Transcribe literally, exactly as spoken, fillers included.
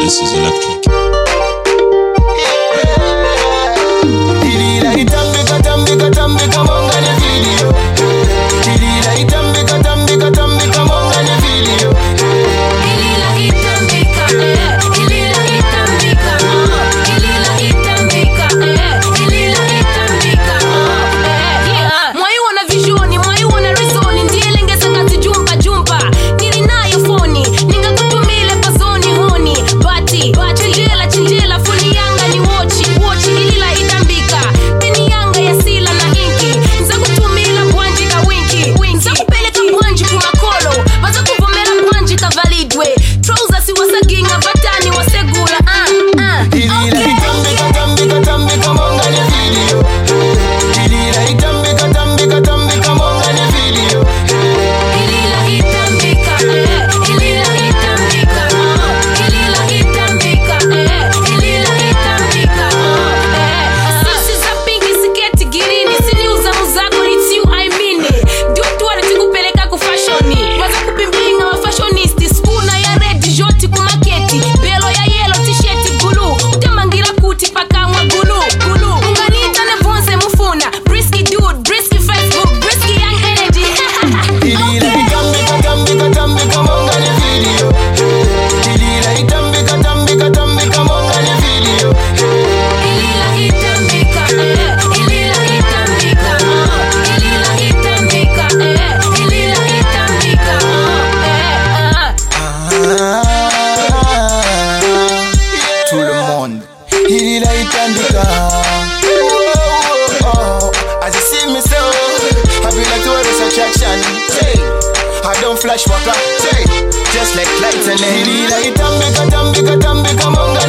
This is electric. Ilila itambika tambika tambika monga ne video. Ilila itambika tambika tambika monga ne video. Ilila itambika, ilila itambika, ilila itambika, ilila itambika. Mwai wana visioni, mwai wana rezoni, ndiye lengeza ngati jumpa jumpa. Nili nayo foni, ninga kutumile pazoni honi. Bati, chinjela chinjela, funi yanga ni wochi, wochi ilila itambika. Pini yanga ya sila na inki, nza kutumila bwanji ka winki, nza kupeleka bwanji kumakolo, baza kuvomera bwanji ka validwe. Trouser si wasaginga, batani wasegula, ah, ah, Ilila okay. itambika tambika tambika monga ne video. Ilila itambika tambika tambika monga ne video. Ilila itambika, ilila itambika, ilila itambika, ilila itambika. Sisi za pinki siketi girini, siniuza muzako it's you I mean it. Dutu wanatikupeleka ku fashioni, waza kupimbinga wa fashionisti. Skuna ya red joti kumaketi, belo ya yellow t-shirt blue. Utamangira kuti paka mwa gulu gulu. Unganita ne vonse mufuna, brisky dude, brisky Facebook, brisky young energy. Ilila itambika tambika tambika monga ne video. Ilila itambika tambika tambika monga ne video. Ilila itambika, ilila itambika, ilila itambika, ilila itambika. Tout le monde. Ilila itambika. Oh, as you see me so, I feel like tourist attraction. Say, I don't flash waka. Say, just like lights and ilila itambika tambika tambika monga